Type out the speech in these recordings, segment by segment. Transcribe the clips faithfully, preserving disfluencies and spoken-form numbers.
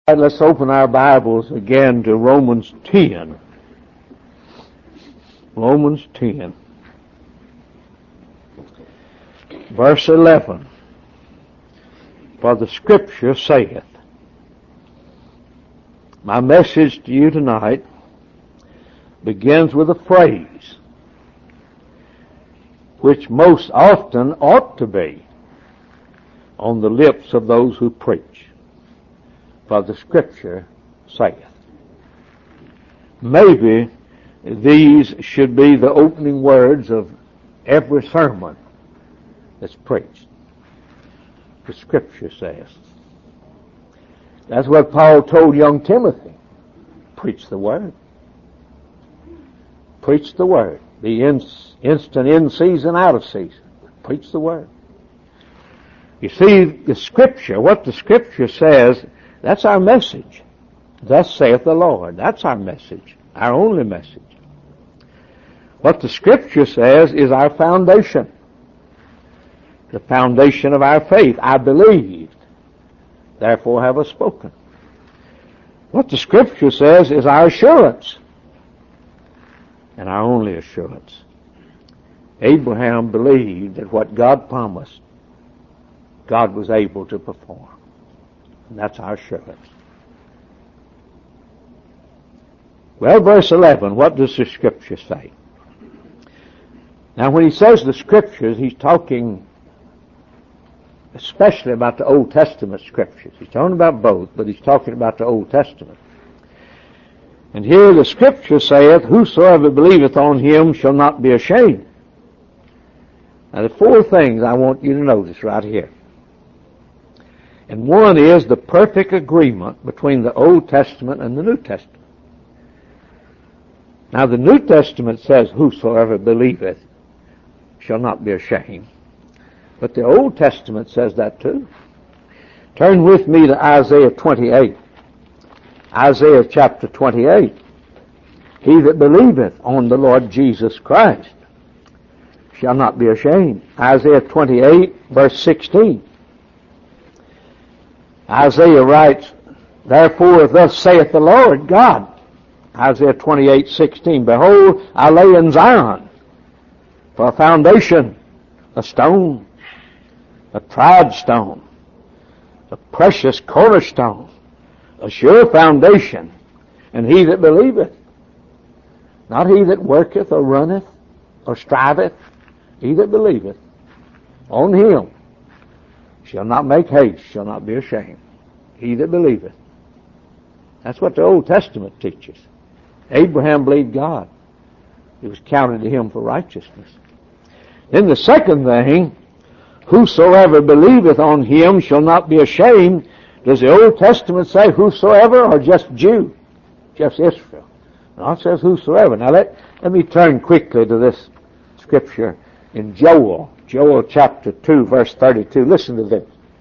Right, let's open our Bibles again to Romans ten. Romans ten. Verse eleven. For the Scripture saith, my message to you tonight begins with a phrase which most often ought to be on the lips of those who preach. For the Scripture saith. Maybe these should be the opening words of every sermon that's preached. The Scripture says. That's what Paul told young Timothy. Preach the Word. Preach the Word. Be in, instant in season, out of season. Preach the Word. You see, the Scripture, what the Scripture says, that's our message. Thus saith the Lord. That's our message. Our only message. What the Scripture says is our foundation. The foundation of our faith. I believed, therefore have I spoken. What the Scripture says is our assurance. And our only assurance. Abraham believed that what God promised, God was able to perform. And that's our assurance. Well, verse eleven, what does the Scripture say? Now, when he says the Scriptures, he's talking especially about the Old Testament Scriptures. He's talking about both, but he's talking about the Old Testament. And here the Scripture saith, whosoever believeth on him shall not be ashamed. Now, there are four things I want you to notice right here. And one is the perfect agreement between the Old Testament and the New Testament. Now the New Testament says, whosoever believeth shall not be ashamed. But the Old Testament says that too. Turn with me to Isaiah twenty-eight. Isaiah chapter twenty-eight. He that believeth on the Lord Jesus Christ shall not be ashamed. Isaiah twenty-eight, verse sixteen. Isaiah writes, therefore thus saith the Lord God. Isaiah twenty-eight, sixteen. Behold, I lay in Zion for a foundation, a stone, a tried stone, a precious cornerstone, a sure foundation, and he that believeth, not he that worketh or runneth or striveth, he that believeth on him shall not make haste, shall not be ashamed. He that believeth. That's what the Old Testament teaches. Abraham believed God. It was counted to him for righteousness. Then the second thing, whosoever believeth on him shall not be ashamed. Does the Old Testament say whosoever or just Jew? Just Israel? No, it says whosoever. Now let, let me turn quickly to this scripture in Joel. Joel chapter two, verse thirty-two. Listen to this.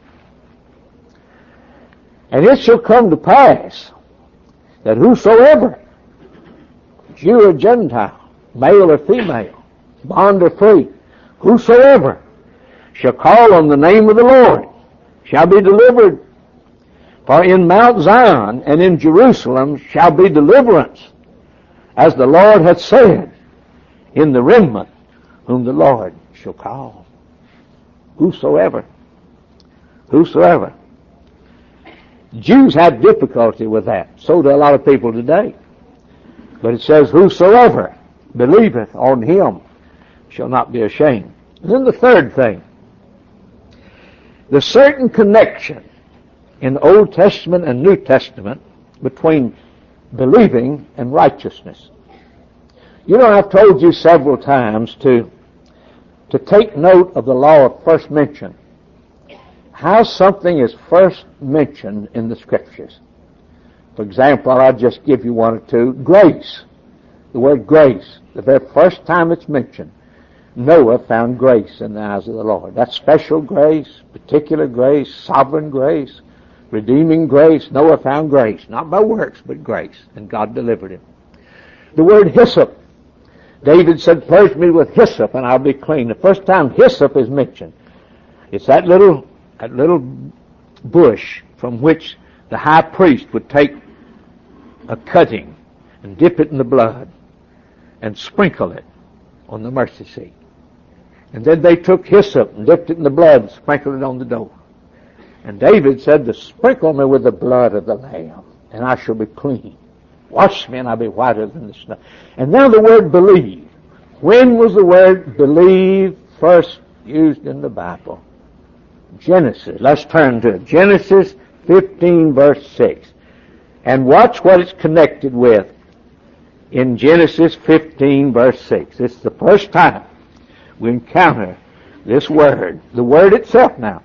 And it shall come to pass that whosoever, Jew or Gentile, male or female, bond or free, whosoever shall call on the name of the Lord shall be delivered. For in Mount Zion and in Jerusalem shall be deliverance, as the Lord hath said, in the remnant whom the Lord shall call. Whosoever. Whosoever. Jews had difficulty with that. So do a lot of people today. But it says, whosoever believeth on him shall not be ashamed. And then the third thing. The certain connection in the Old Testament and New Testament between believing and righteousness. You know, I've told you several times to to take note of the law of first mention. How something is first mentioned in the Scriptures. For example, I'll just give you one or two. Grace. The word grace. The very first time it's mentioned, Noah found grace in the eyes of the Lord. That's special grace, particular grace, sovereign grace, redeeming grace. Noah found grace. Not by works, but grace. And God delivered him. The word hyssop. David said, purge me with hyssop and I'll be clean. The first time hyssop is mentioned, it's that little, that little bush from which the high priest would take a cutting and dip it in the blood and sprinkle it on the mercy seat. And then they took hyssop and dipped it in the blood and sprinkled it on the door. And David said, to sprinkle me with the blood of the Lamb, and I shall be clean. Wash me, and I'll be whiter than the snow. And now the word believe. When was the word believe first used in the Bible? Genesis. Let's turn to it. Genesis fifteen, verse six. And watch what it's connected with in Genesis fifteen, verse six. It's the first time we encounter this word. The word itself now.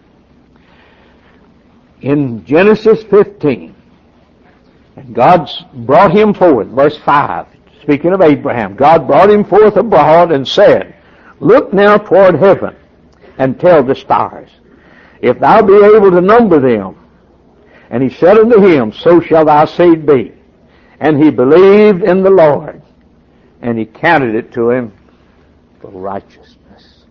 In Genesis fifteen, and God brought him forth, verse five, speaking of Abraham, God brought him forth abroad and said, look now toward heaven and tell the stars, if thou be able to number them. And he said unto him, so shall thy seed be. And he believed in the Lord, and he counted it to him for righteousness.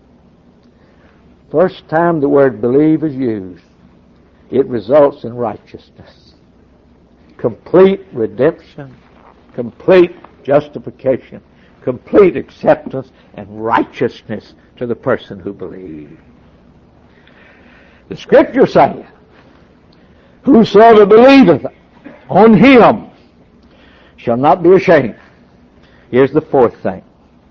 First time the word believe is used, it results in righteousness. Complete redemption, complete justification, complete acceptance and righteousness to the person who believes. The Scripture saith, whosoever believeth on him shall not be ashamed. Here's the fourth thing.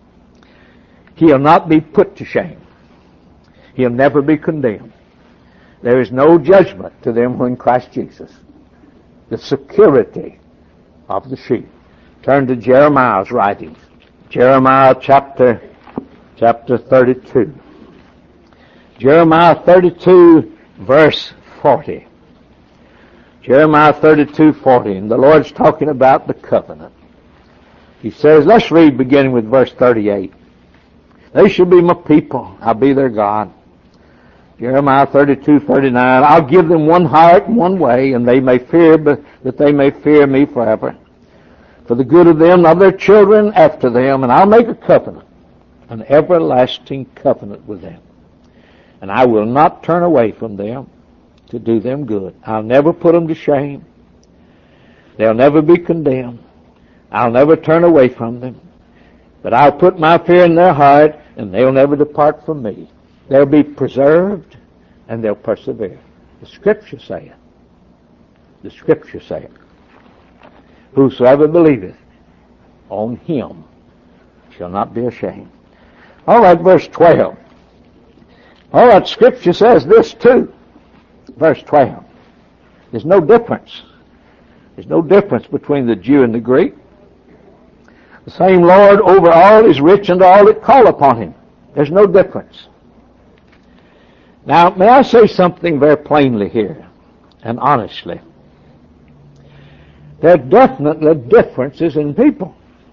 He'll not be put to shame. He'll never be condemned. There is no judgment to them who are in Christ Jesus. The security of the sheep. Turn to Jeremiah's writings. Jeremiah chapter, chapter thirty-two. Jeremiah thirty-two, verse forty. Jeremiah thirty-two, forty. And the Lord's talking about the covenant. He says, let's read beginning with verse thirty-eight. They shall be my people. I'll be their God. Jeremiah thirty-two, thirty-nine. I'll give them one heart and one way, and they may fear, but that they may fear me forever. For the good of them and of their children after them, and I'll make a covenant, an everlasting covenant with them. And I will not turn away from them to do them good. I'll never put them to shame. They'll never be condemned. I'll never turn away from them. But I'll put my fear in their heart, and they'll never depart from me. They'll be preserved, and they'll persevere. The Scripture saith, the Scripture saith, whosoever believeth on him shall not be ashamed. All right, verse twelve. All right, Scripture says this too. Verse twelve. There's no difference. There's no difference between the Jew and the Greek. The same Lord over all is rich unto all that call upon him. There's no difference. Now, may I say something very plainly here and honestly? There are definitely differences in people.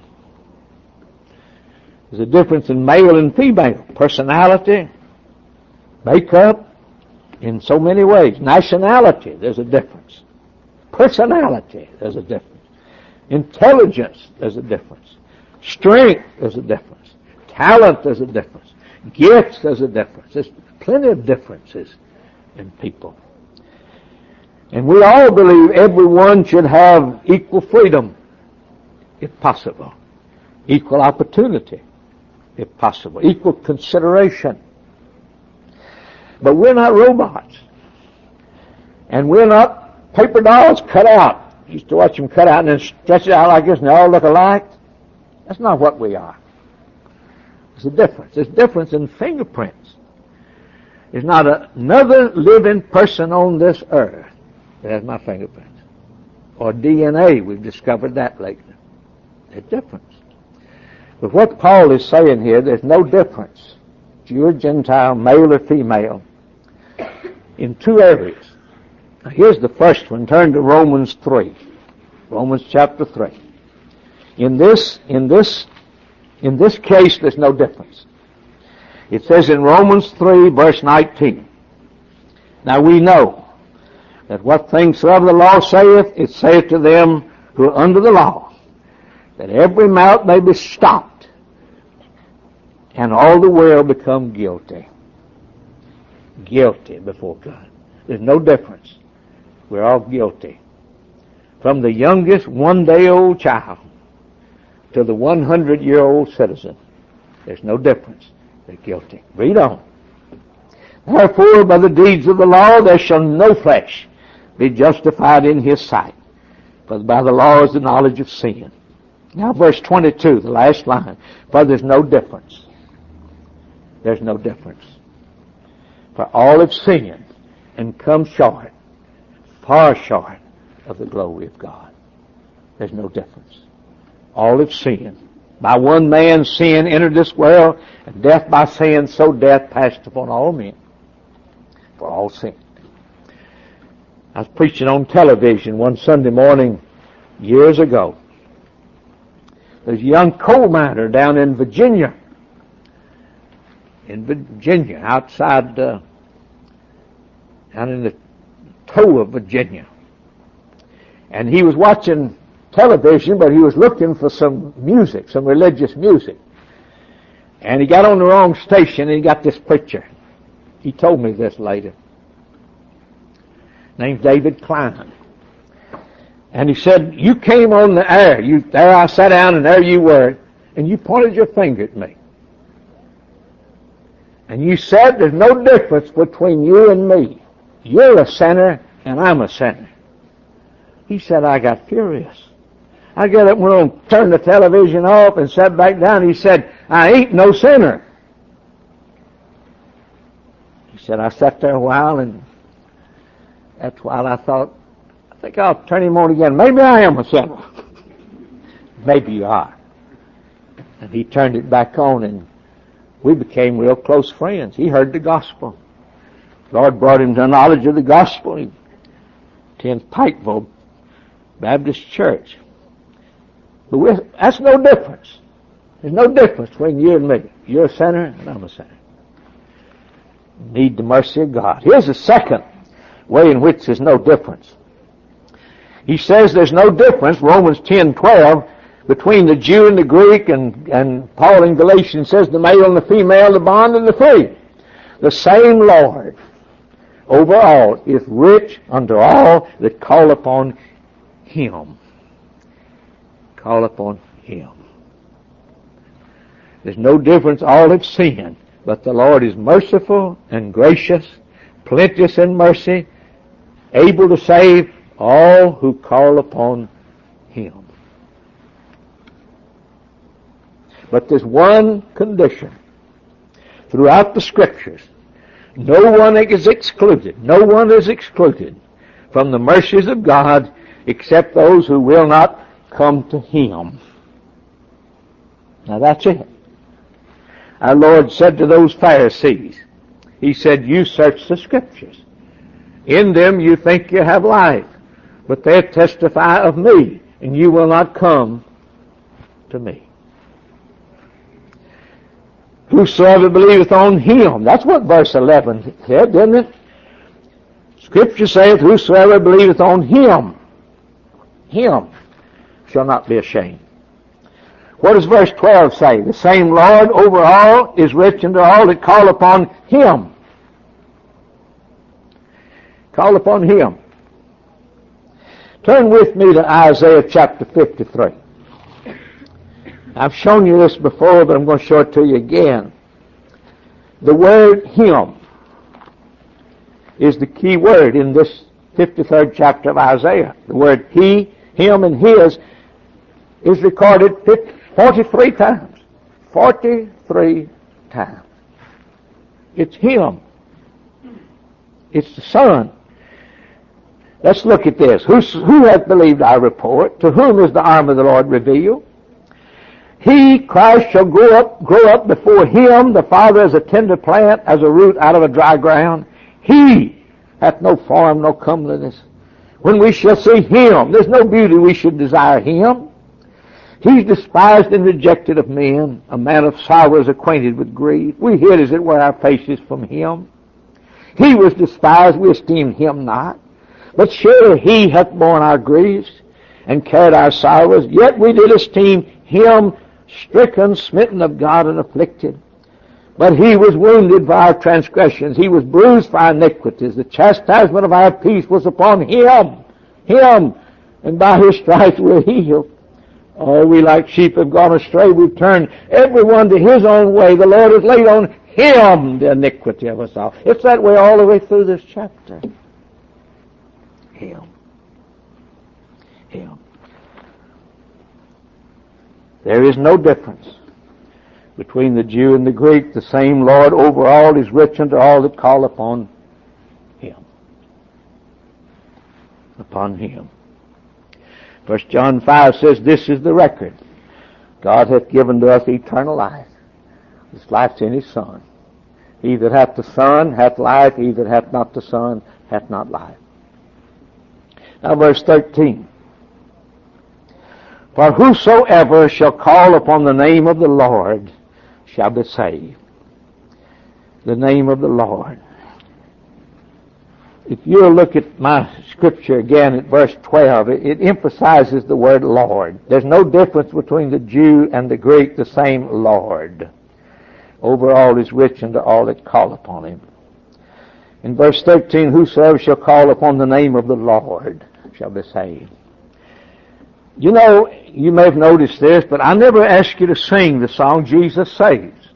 There's a difference in male and female, personality, makeup, in so many ways. Nationality, there's a difference. Personality, there's a difference. Intelligence, there's a difference. Strength, there's a difference. Talent, there's a difference. Gifts, there's a difference. There's plenty of differences in people. And we all believe everyone should have equal freedom, if possible. Equal opportunity, if possible. Equal consideration. But we're not robots. And we're not paper dolls cut out. You used to watch them cut out and then stretch it out like this and they all look alike. That's not what we are. There's a difference. There's a difference in fingerprints. There's not another living person on this earth that has my fingerprints. Or D N A, we've discovered that lately. There's a difference. But what Paul is saying here, there's no difference, Jew or Gentile, male or female, in two areas. Now here's the first one. Turn to Romans three. Romans chapter three. In this, in this, in this case, there's no difference. It says in Romans three, verse nineteen, now we know that what things soever the law saith, it saith to them who are under the law, that every mouth may be stopped, and all the world become guilty. Guilty before God. There's no difference. We're all guilty from the youngest one-day-old child to the one hundred year old citizen. There's no difference. They're guilty. Read on. Therefore, by the deeds of the law, there shall no flesh be justified in his sight, for by the law is the knowledge of sin. Now, verse twenty-two, the last line. For there's no difference. There's no difference. For all have sinned and come short, far short of the glory of God. There's no difference. All have sinned. By one man sin entered this world, and death by sin, so death passed upon all men. For all sinned. I was preaching on television one Sunday morning years ago. There's a young coal miner down in Virginia. In Virginia, outside, uh, down in the toe of Virginia. And he was watching television, but he was looking for some music, some religious music. And he got on the wrong station, and he got this preacher. He told me this later. Named David Klein. And he said, you came on the air. You, there I sat down, and there you were, and you pointed your finger at me. And you said there's no difference between you and me. You're a sinner, and I'm a sinner. He said, I got furious. I got up and went on, turned the television off, and sat back down. He said, I ain't no sinner. He said, I sat there a while, and that's while I thought, I think I'll turn him on again. Maybe I am a sinner. Maybe you are. And he turned it back on, and we became real close friends. He heard the gospel. The Lord brought him to the knowledge of the gospel. He attends Pikeville Baptist Church. But we're, that's no difference. There's no difference between you and me. You're a sinner, and I'm a sinner. Need the mercy of God. Here's the second way in which there's no difference. He says there's no difference, Romans ten twelve, between the Jew and the Greek, and, and Paul in Galatians says the male and the female, the bond and the free. The same Lord over all is rich unto all that call upon Him. Call upon Him. There's no difference, all have sinned, but the Lord is merciful and gracious, plenteous in mercy, able to save all who call upon Him. But there's one condition throughout the Scriptures. No one is excluded. No one is excluded from the mercies of God except those who will not come to Him. Now that's it. Our Lord said to those Pharisees, He said, you search the Scriptures. In them you think you have life, but they testify of me, and you will not come to me. Whosoever believeth on Him. That's what verse eleven said, didn't it? Scripture saith, whosoever believeth on Him, Him shall not be ashamed. What does verse twelve say? The same Lord over all is rich unto all that call upon Him. Call upon Him. Turn with me to Isaiah chapter fifty-three. I've shown you this before, but I'm going to show it to you again. The word Him is the key word in this fifty-third chapter of Isaiah. The word He, Him, and His is recorded forty-three times. forty-three times. It's Him. It's the Son. Let's look at this. Who, who hath believed our report? To whom is the arm of the Lord revealed? He, Christ, shall grow up, grow up before Him, the Father, as a tender plant, as a root out of a dry ground. He hath no form, no comeliness. When we shall see Him, there's no beauty we should desire Him. He's despised and rejected of men, a man of sorrows, acquainted with grief. We hid, as it were, our faces from Him. He was despised, we esteemed Him not. But surely He hath borne our griefs and carried our sorrows. Yet we did esteem Him stricken, smitten of God, and afflicted. But He was wounded for our transgressions. He was bruised for our iniquities. The chastisement of our peace was upon Him. Him. And by His stripes we're healed. Oh, we like sheep have gone astray. We've turned everyone to his own way. The Lord has laid on Him the iniquity of us all. It's that way all the way through this chapter. Him. Him. There is no difference between the Jew and the Greek. The same Lord over all is rich unto all that call upon Him. Upon Him. First John five says, this is the record. God hath given to us eternal life. This life's in His Son. He that hath the Son hath life. He that hath not the Son hath not life. Now verse thirteen. For whosoever shall call upon the name of the Lord shall be saved. The name of the Lord. If you'll look at my scripture again at verse twelve, it, it emphasizes the word Lord. There's no difference between the Jew and the Greek, the same Lord. Over all is rich unto all that call upon Him. In verse thirteen, whosoever shall call upon the name of the Lord shall be saved. You know, you may have noticed this, but I never asked you to sing the song, Jesus Saves.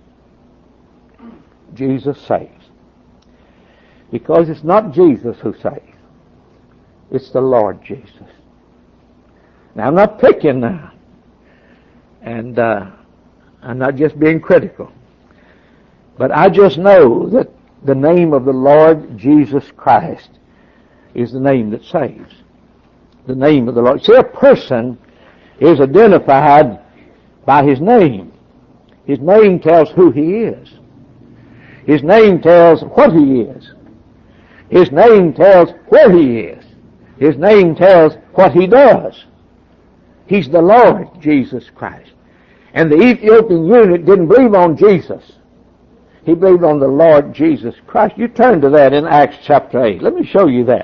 Jesus Saves. Because it's not Jesus who saves. It's the Lord Jesus. Now, I'm not picking now. And uh, I'm not just being critical. But I just know that the name of the Lord Jesus Christ is the name that saves. The name of the Lord. See, a person is identified by his name. His name tells who he is. His name tells what he is. His name tells where he is. His name tells what he does. He's the Lord Jesus Christ. And the Ethiopian eunuch didn't believe on Jesus. He believed on the Lord Jesus Christ. You turn to that in Acts chapter eight. Let me show you that.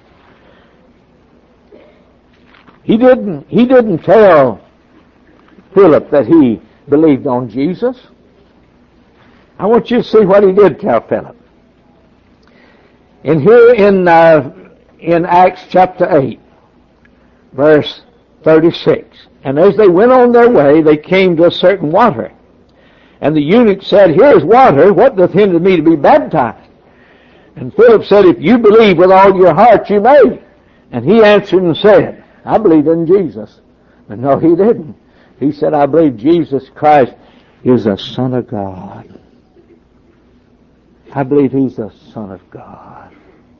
He didn't, he didn't tell Philip that he believed on Jesus. I want you to see what he did tell Philip. And here in uh, in Acts chapter eight, verse thirty-six, and as they went on their way, they came to a certain water. And the eunuch said, here is water, what doth hinder me to be baptized? And Philip said, if you believe with all your heart, you may. And he answered and said, I believe in Jesus. But no, he didn't. He said, I believe Jesus Christ is the Son of God. I believe He's the Son of God.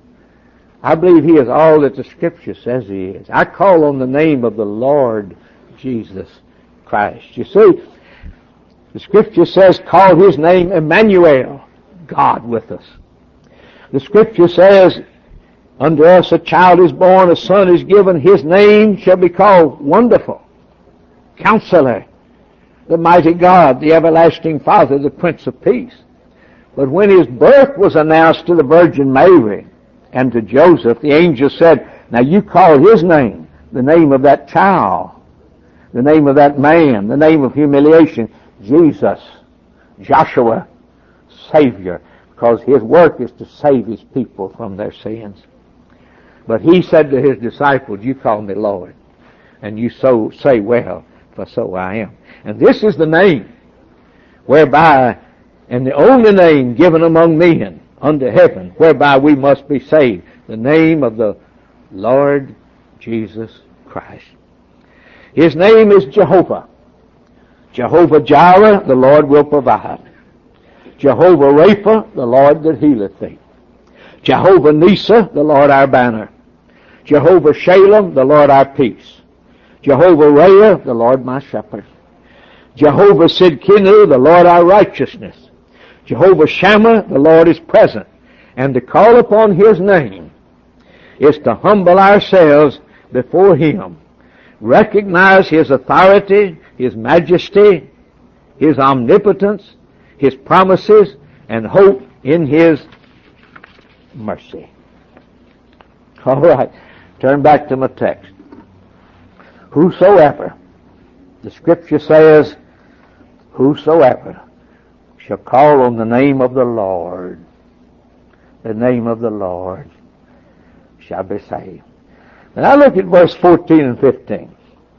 I believe He is all that the Scripture says He is. I call on the name of the Lord Jesus Christ. You see, the Scripture says, call His name Emmanuel, God with us. The Scripture says, unto us a child is born, a son is given, His name shall be called Wonderful, Counselor, the Mighty God, the Everlasting Father, the Prince of Peace. But when His birth was announced to the Virgin Mary and to Joseph, the angel said, now you call His name, the name of that child, the name of that man, the name of humiliation, Jesus, Joshua, Savior, because His work is to save His people from their sins. But He said to His disciples, you call me Lord, and you so say, well, for so I am. And this is the name whereby, and the only name given among men under heaven, whereby we must be saved, the name of the Lord Jesus Christ. His name is Jehovah. Jehovah Jireh, the Lord will provide. Jehovah Rapha, the Lord that healeth thee. Jehovah Nisa, the Lord our banner. Jehovah Shalem, the Lord our peace. Jehovah Rhea, the Lord my shepherd. Jehovah Sidkenu, the Lord our righteousness. Jehovah Shammah, the Lord is present. And to call upon His name is to humble ourselves before Him. Recognize His authority, His majesty, His omnipotence, His promises, and hope in His mercy. All right, turn back to my text. Whosoever, the Scripture says, whosoever shall call on the name of the Lord, the name of the Lord shall be saved. Now look at verse fourteen and fifteen.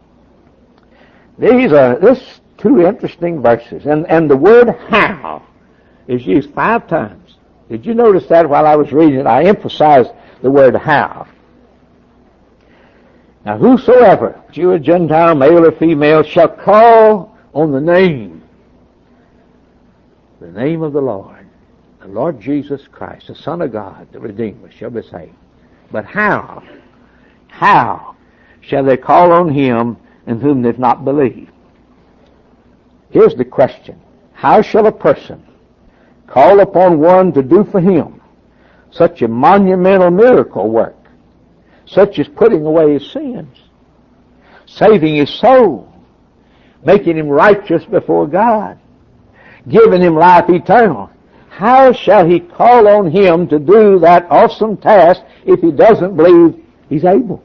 These are this two interesting verses, and and the word how is used five times. Did you notice that while I was reading it? I emphasized the word how. Now whosoever, Jew or Gentile, male or female, shall call on the name, the name of the Lord, the Lord Jesus Christ, the Son of God, the Redeemer, shall be saved. But how? How shall they call on him in whom they've not believed? Here's the question. How shall a person call upon one to do for him such a monumental miracle work, such as putting away his sins, saving his soul, making him righteous before God, giving him life eternal? How shall he call on him to do that awesome task if he doesn't believe he's able?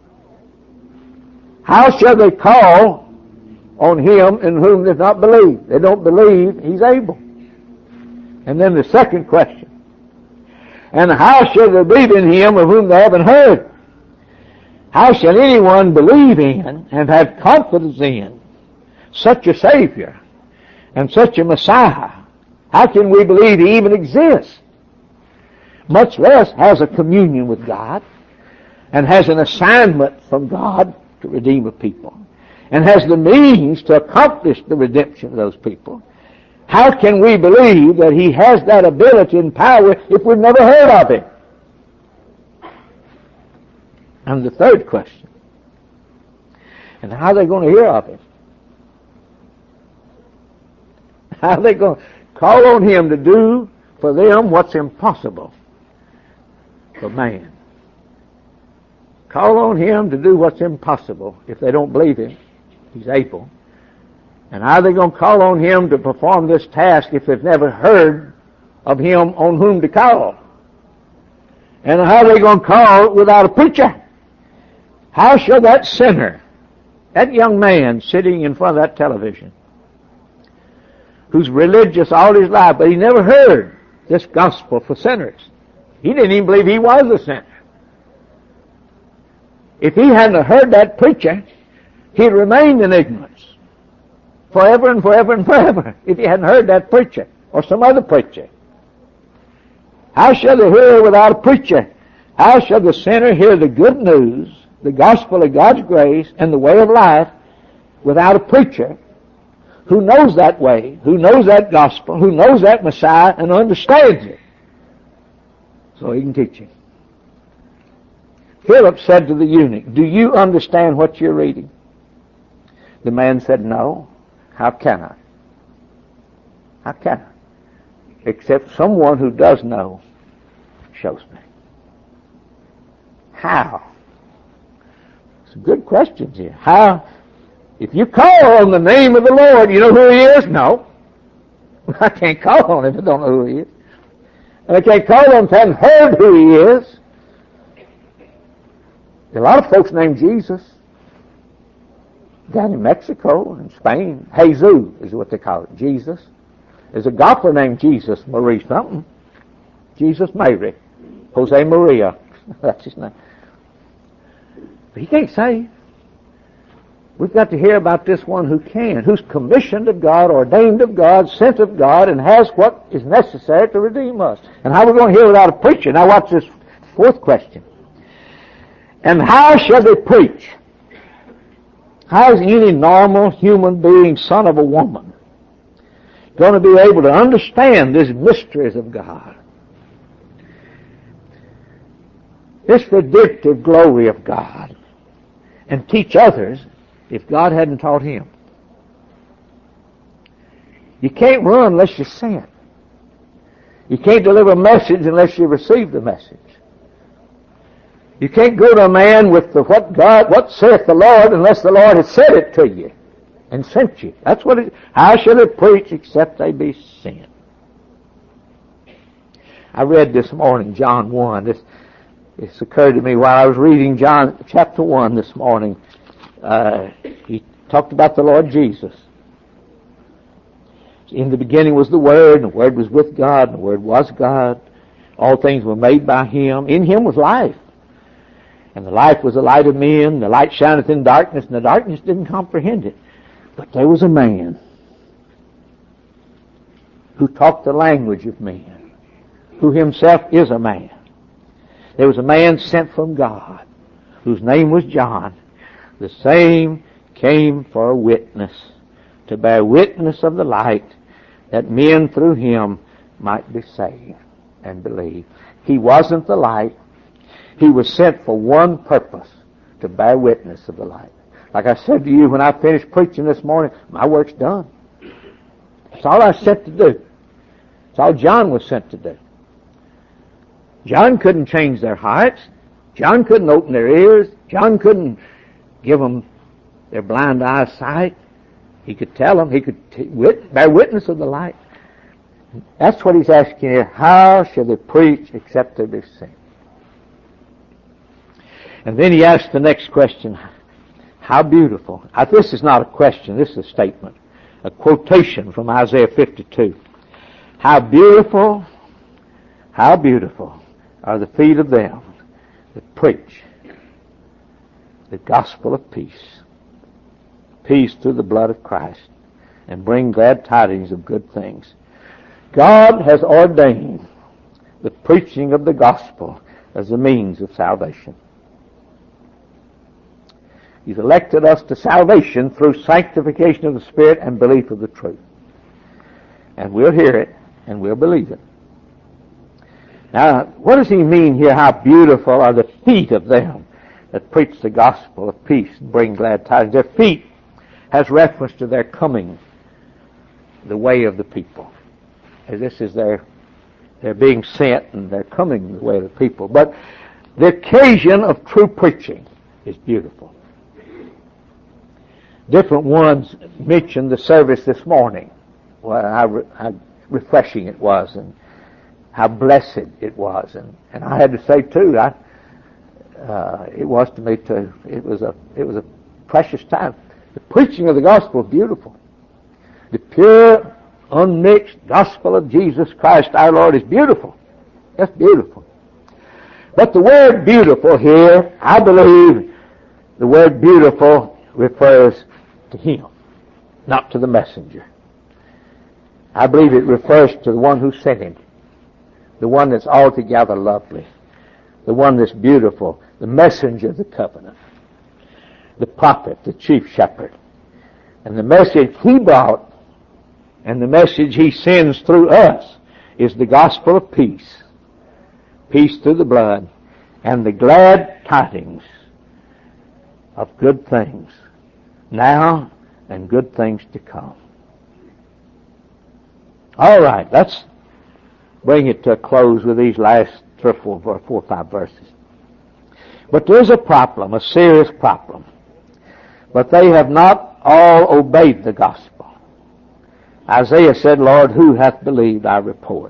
How shall they call on him in whom they've not believed? They don't believe he's able. And then the second question. And how shall they believe in him of whom they haven't heard? How shall anyone believe in and have confidence in such a Savior and such a Messiah? How can we believe he even exists? Much less has a communion with God and has an assignment from God to redeem a people and has the means to accomplish the redemption of those people. How can we believe that he has that ability and power if we've never heard of him? And the third question. And how are they going to hear of him? How are they going to call on him to do for them what's impossible for man? Call on him to do what's impossible if they don't believe him. He's able. And how are they going to call on him to perform this task if they've never heard of him on whom to call? And how are they going to call without a preacher? How shall that sinner, that young man sitting in front of that television, who's religious all his life, but he never heard this gospel for sinners. He didn't even believe he was a sinner. If he hadn't heard that preacher, he'd remained in ignorance forever and forever and forever if he hadn't heard that preacher or some other preacher. How shall they hear without a preacher? How shall the sinner hear the good news, the gospel of God's grace and the way of life without a preacher who knows that way, who knows that gospel, who knows that Messiah and understands it so he can teach him? Philip said to the eunuch, "Do you understand what you're reading?" The man said, "No. How can I? How can I? Except someone who does know shows me." How? Some good questions here. How? If you call on the name of the Lord, you know who he is? No. I can't call on him if I don't know who he is. And I can't call on him if I haven't heard who he is. There are a lot of folks named Jesus down in Mexico and Spain. Jesus is what they call it, Jesus. There's a golfer named Jesus, Marie something. Jesus Mary. Jose Maria. That's his name. But he can't save. We've got to hear about this one who can, who's commissioned of God, ordained of God, sent of God, and has what is necessary to redeem us. And how are we going to hear without a preacher? Now watch this fourth question. And how shall they preach? How is any normal human being, son of a woman, going to be able to understand these mysteries of God? This redemptive glory of God, and teach others if God hadn't taught him? You can't run unless you sent. You can't deliver a message unless you receive the message. You can't go to a man with the what God, what saith the Lord, unless the Lord has said it to you and sent you. That's what it, how shall they preach except they be sent? I read this morning John one. This, this occurred to me while I was reading John chapter one this morning. Uh, he talked about the Lord Jesus. In the beginning was the Word, and the Word was with God, and the Word was God. All things were made by him. In him was life. And the light was the light of men. The light shineth in darkness, and the darkness didn't comprehend it. But there was a man who talked the language of men, who himself is a man. There was a man sent from God, whose name was John. The same came for a witness, to bear witness of the light, that men through him might be saved and believe. He wasn't the light. He was sent for one purpose, to bear witness of the light. Like I said to you when I finished preaching this morning, my work's done. That's all I was sent to do. That's all John was sent to do. John couldn't change their hearts. John couldn't open their ears. John couldn't give them their blind eyes sight. He could tell them. He could t- wit- bear witness of the light. That's what he's asking here. How shall they preach except they be sent? And then he asks the next question. How beautiful. Now, this is not a question. This is a statement. A quotation from Isaiah fifty-two. How beautiful, how beautiful are the feet of them that preach the gospel of peace. Peace through the blood of Christ, and bring glad tidings of good things. God has ordained the preaching of the gospel as a means of salvation. He's elected us to salvation through sanctification of the Spirit and belief of the truth. And we'll hear it, and we'll believe it. Now, what does he mean here, how beautiful are the feet of them that preach the gospel of peace and bring glad tidings? Their feet has reference to their coming the way of the people. As this is their, they're being sent and they're coming the way of the people. But the occasion of true preaching is beautiful. Different ones mentioned the service this morning, well, how, re- how refreshing it was and how blessed it was. And, and I had to say too, I, uh, it was to me too, it was a, it was a precious time. The preaching of the gospel is beautiful. The pure, unmixed gospel of Jesus Christ our Lord is beautiful. That's beautiful. But the word beautiful here, I believe the word beautiful refers to him, not to the messenger. I believe it refers to the one who sent him, the one that's altogether lovely, the one that's beautiful, the messenger of the covenant, the prophet, the chief shepherd. And the message he brought and the message he sends through us is the gospel of peace, peace through the blood, and the glad tidings of good things now and good things to come. All right, let's bring it to a close with these last three or four, four or five verses. But there's a problem, a serious problem. But they have not all obeyed the gospel. Isaiah said, Lord, who hath believed our report?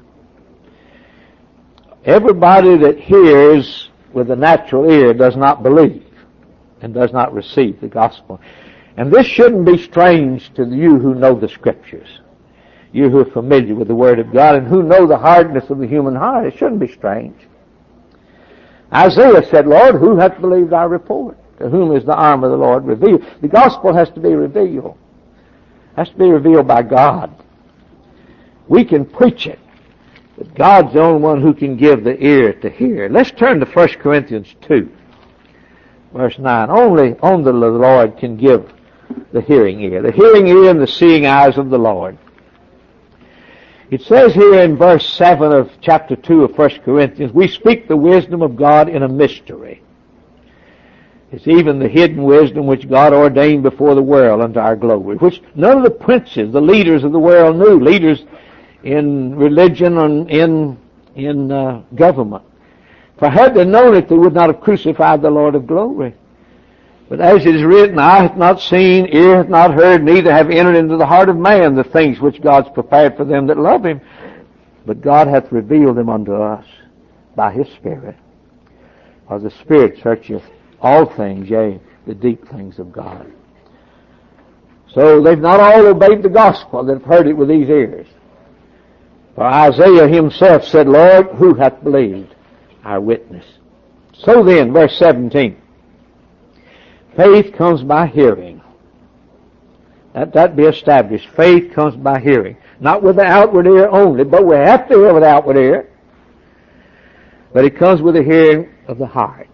Everybody that hears with the natural ear does not believe and does not receive the gospel. And this shouldn't be strange to you who know the Scriptures, you who are familiar with the Word of God and who know the hardness of the human heart. It shouldn't be strange. Isaiah said, Lord, who hath believed our report? To whom is the arm of the Lord revealed? The gospel has to be revealed. It has to be revealed by God. We can preach it, but God's the only one who can give the ear to hear. Let's turn to First Corinthians two, verse nine. Only, only the Lord can give the hearing ear. The hearing ear and the seeing eyes of the Lord. It says here in verse seven of chapter two of First Corinthians, we speak the wisdom of God in a mystery. It's even the hidden wisdom which God ordained before the world unto our glory, which none of the princes, the leaders of the world knew, leaders in religion and in, in uh, government. For had they known it, they would not have crucified the Lord of glory. But as it is written, eye hath not seen, ear hath not heard, neither have entered into the heart of man the things which God's prepared for them that love him. But God hath revealed them unto us by his Spirit. For the Spirit searcheth all things, yea, the deep things of God. So they've not all obeyed the gospel that have heard it with these ears. For Isaiah himself said, Lord, who hath believed our witness? So then, verse seventeen, faith comes by hearing. That, that be established. Faith comes by hearing. Not with the outward ear only, but we have to hear with the outward ear. But it comes with the hearing of the heart.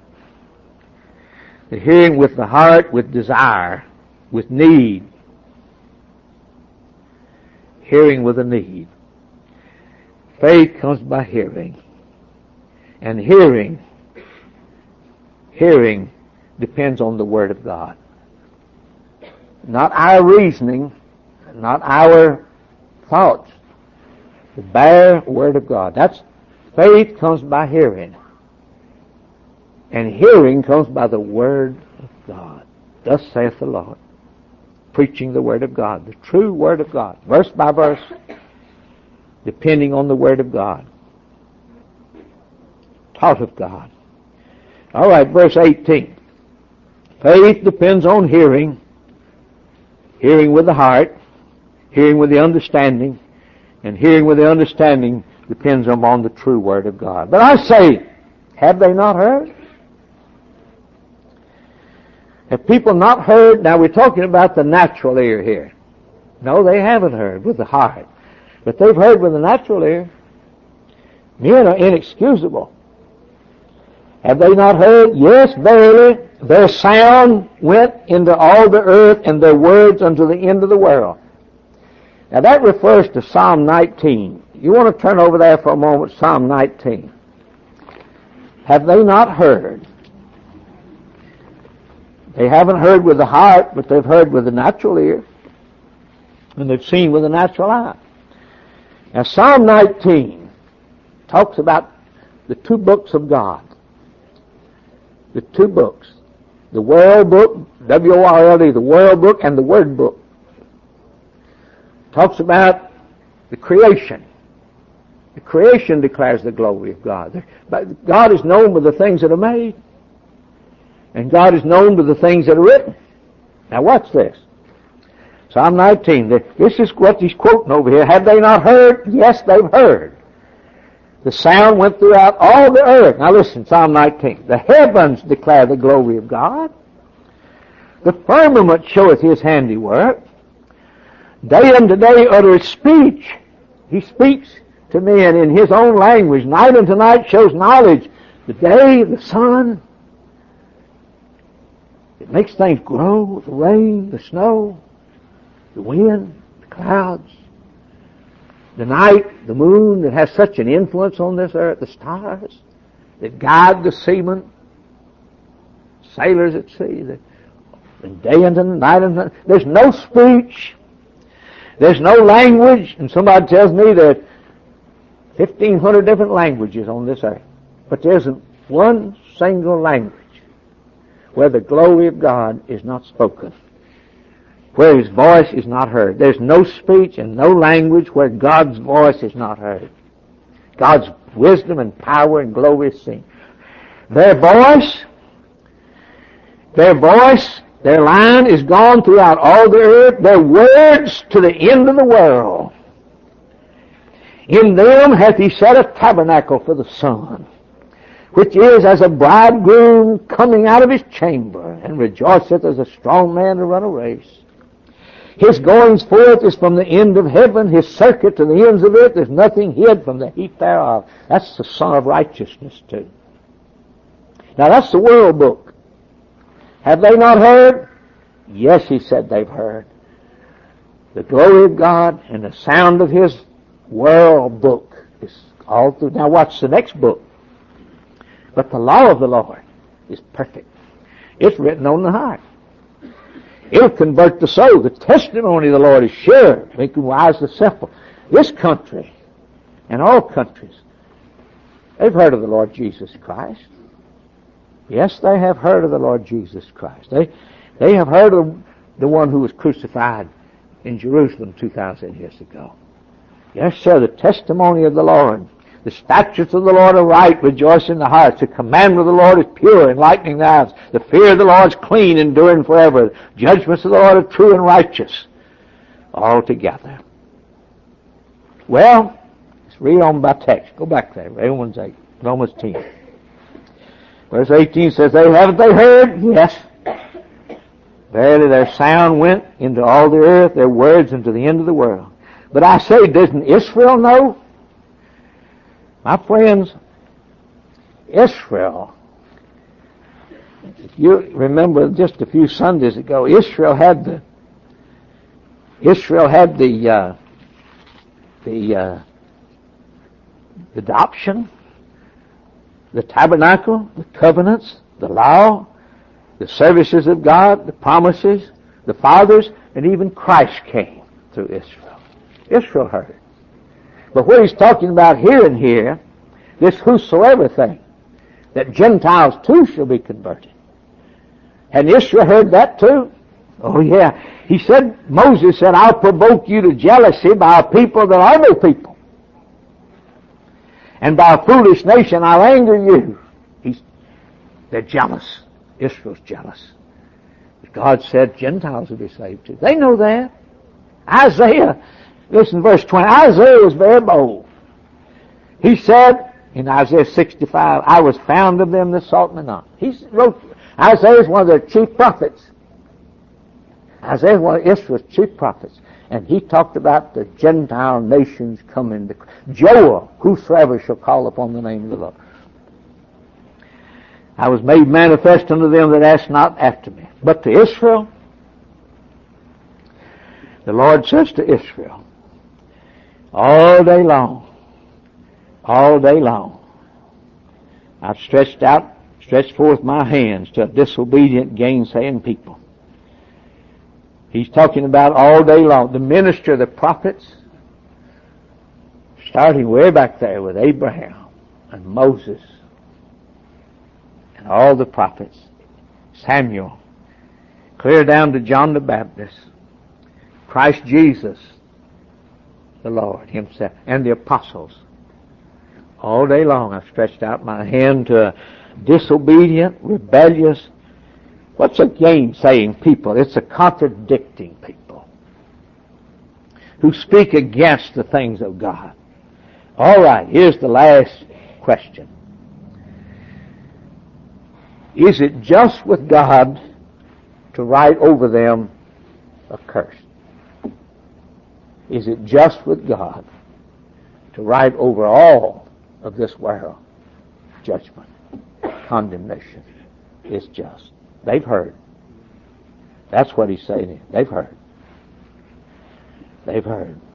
The hearing with the heart, with desire, with need. Hearing with a need. Faith comes by hearing. And hearing, hearing depends on the Word of God. Not our reasoning, not our thoughts. The bare Word of God. That's faith comes by hearing. And hearing comes by the Word of God. Thus saith the Lord. Preaching the Word of God, the true Word of God, verse by verse, depending on the Word of God. Taught of God. All right, verse eighteen. Faith depends on hearing. Hearing with the heart, hearing with the understanding, and hearing with the understanding depends upon the true Word of God. But I say, have they not heard? Have people not heard? Now we're talking about the natural ear here. No, they haven't heard with the heart. But they've heard with the natural ear. Men are inexcusable. Have they not heard? Yes, verily. Their sound went into all the earth, and their words unto the end of the world. Now that refers to Psalm nineteen. You want to turn over there for a moment, Psalm nineteen. Have they not heard? They haven't heard with the heart, but they've heard with the natural ear. And they've seen with the natural eye. Now Psalm nineteen talks about the two books of God. The two books. The World Book, W O R L D, the World Book, and the Word Book. Talks about the creation. The creation declares the glory of God. But God is known by the things that are made. And God is known by the things that are written. Now watch this. Psalm nineteen. This is what he's quoting over here. Have they not heard? Yes, they've heard. The sound went throughout all the earth. Now listen, Psalm nineteen. The heavens declare the glory of God. The firmament showeth his handiwork. Day unto day uttereth speech. He speaks to men in his own language. Night unto night shows knowledge. The day, the sun, it makes things grow. The rain, the snow, the wind, the clouds. The night, the moon that has such an influence on this earth, the stars that guide the seamen, sailors at sea, that and day and night and night. There's no speech. There's no language. And somebody tells me there are fifteen hundred different languages on this earth. But there isn't one single language where the glory of God is not spoken, where His voice is not heard. There's no speech and no language where God's voice is not heard. God's wisdom and power and glory is seen. Their voice, their voice, their line is gone throughout all the earth. Their words to the end of the world. In them hath He set a tabernacle for the sun, which is as a bridegroom coming out of his chamber, and rejoiceth as a strong man to run a race. His goings forth is from the end of heaven, his circuit to the ends of earth. There's nothing hid from the heat thereof. That's the Son of Righteousness too. Now that's the World Book. Have they not heard? Yes, he said they've heard. The glory of God and the sound of His World Book is all through. Now watch the next book. But the law of the Lord is perfect. It's written on the heart. It'll convert the soul. The testimony of the Lord is sure, making wise the simple. This country and all countries, they've heard of the Lord Jesus Christ. Yes, they have heard of the Lord Jesus Christ. They, they have heard of the one who was crucified in Jerusalem two thousand years ago. Yes, sir, the testimony of the Lord. The statutes of the Lord are right, rejoice in the heart. The commandment of the Lord is pure, enlightening the eyes. The fear of the Lord is clean, enduring forever. The judgments of the Lord are true and righteous. All together. Well, let's read on by text. Go back there, Romans eight, Romans ten. Verse eighteen says, they haven't they heard? Yes. Verily their sound went into all the earth, their words into the end of the world. But I say, doesn't Israel know? My friends, Israel, if you remember just a few Sundays ago, Israel had the Israel had the uh, the uh, adoption, the tabernacle, the covenants, the law, the services of God, the promises, the fathers, and even Christ came through Israel. Israel heard it. But what he's talking about here and here, this whosoever thing, that Gentiles too shall be converted. And Israel heard that too? Oh yeah. He said, Moses said, I'll provoke you to jealousy by a people that are no people. And by a foolish nation I'll anger you. He's, they're jealous. Israel's jealous. But God said Gentiles will be saved too. They know that. Isaiah, listen to verse twenty. Isaiah was very bold. He said in Isaiah sixty-five, I was found of them that sought me not. He wrote, Isaiah is one of their chief prophets. Isaiah is one of Israel's chief prophets. And he talked about the Gentile nations coming to Joel, whosoever shall call upon the name of the Lord. I was made manifest unto them that asked not after me. But to Israel, the Lord says to Israel, all day long, all day long, I've stretched out, stretched forth my hands to a disobedient, gainsaying people. He's talking about all day long. The ministry of the prophets, starting way back there with Abraham and Moses and all the prophets, Samuel, clear down to John the Baptist, Christ Jesus, the Lord himself, and the apostles. All day long I've stretched out my hand to a disobedient, rebellious, what's a gainsaying people? It's a contradicting people who speak against the things of God. All right, here's the last question. Is it just with God to write over them a curse? Is it just with God to write over all of this world judgment, condemnation? It's just. They've heard. That's what he's saying. They've heard. They've heard.